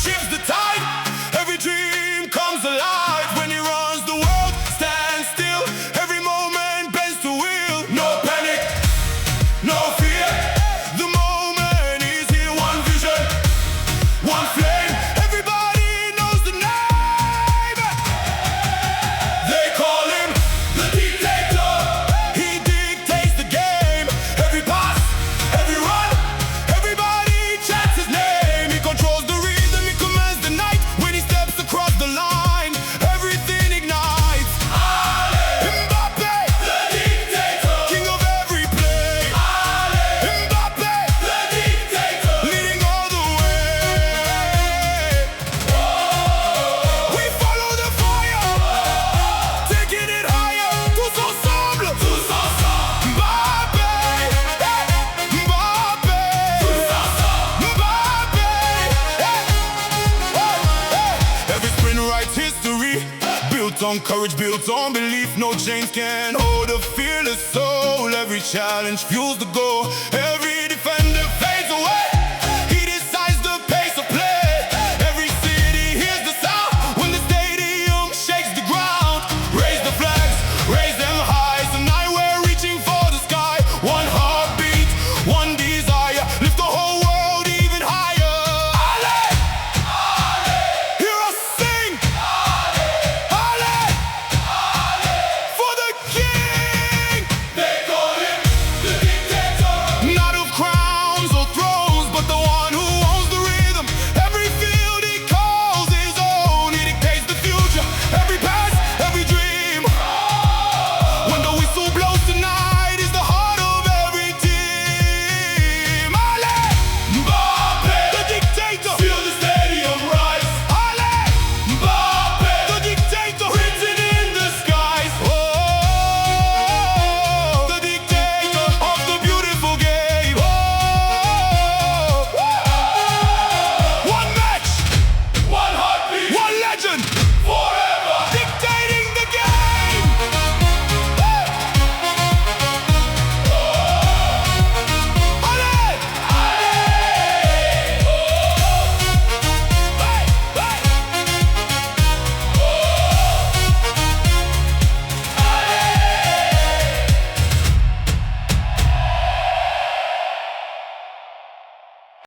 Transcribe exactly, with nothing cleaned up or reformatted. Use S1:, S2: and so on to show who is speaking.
S1: shifts the tide. Every dream comes alive when he runs. The world stands still. Every moment bends to will. No panic, no fear. The moment is here. One vision, one flame. Everybody knows the name. They call him the dictator. He dictates the game. Every pass, every run, everybody chants his name. He controls the rhythm, he commands the night. When he steps across the line, everything ignites. Mbappe, the dictator, king of every play. Mbappe, the dictator, leading all the way. We follow the fire, taking it higher. Tous ensemble, tous ensemble. Mbappe, Mbappe, tous ensemble. Mbappe, every sprint writes history, built on courage, built on belief. No chains can hold a fearless soul. Every challenge fuels the goal. Every defender